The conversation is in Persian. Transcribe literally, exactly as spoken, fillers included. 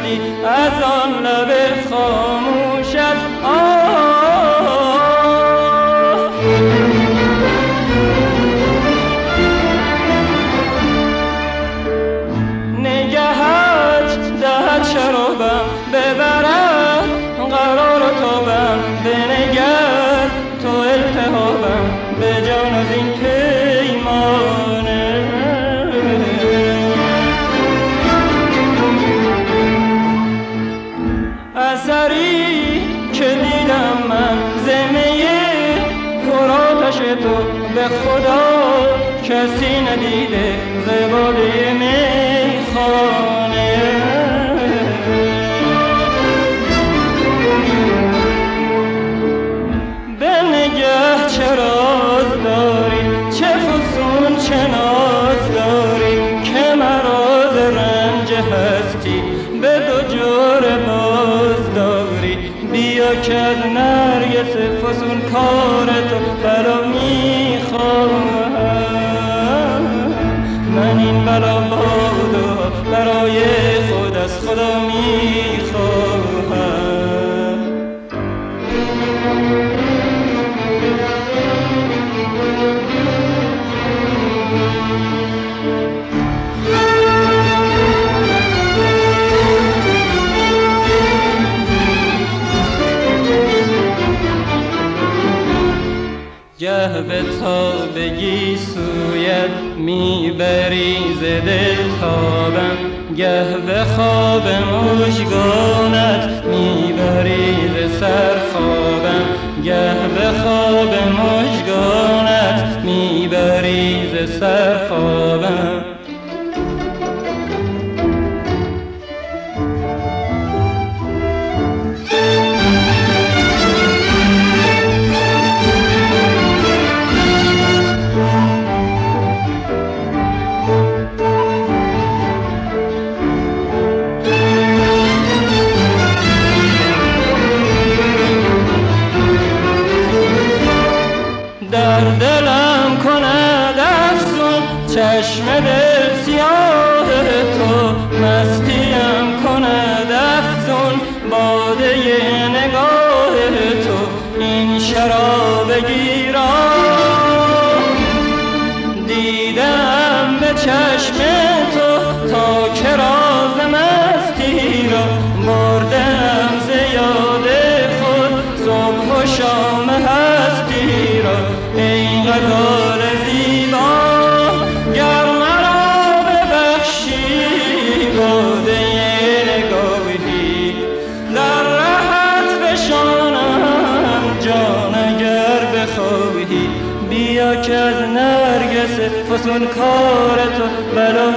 رفتی از آن لب خاموشت. آه نگهت دهد شرابم ببرد قرار و تابم، بنگر تو التهابم به جان از این پیمانه. اثری که دیدم من زمه پر آتش تو به خدا کسی ندیده زباده میخانه. به نگه چه راز داری چه فسون چه ناز داری که مراز رنج هستی به دو جور باز داری. بیا که از نرگس فسون کار تو بلا میخواهم. من این بلا بادا برای خود از خدا میخواهم. گه به تابگی سویت میبری ز دل تابم، گه به خواب مژگانت میبری ز سر خوابم، گه به خواب مژگانت میبری ز سر خوابم. در دلم کند افسون چشم دل سیاه تو، مستیم کند افزون باده نگاه تو. این شراب گیران دیدم به چشم تو تا که راز مستی را بردم ز یاد خود صبح و شام هستی را. ای غزال زیبا گر مرا ببخشی باده نگاهی در رهت فشانم جان اگر بخواهی. بیا که از نرگس فسون کار تو بلا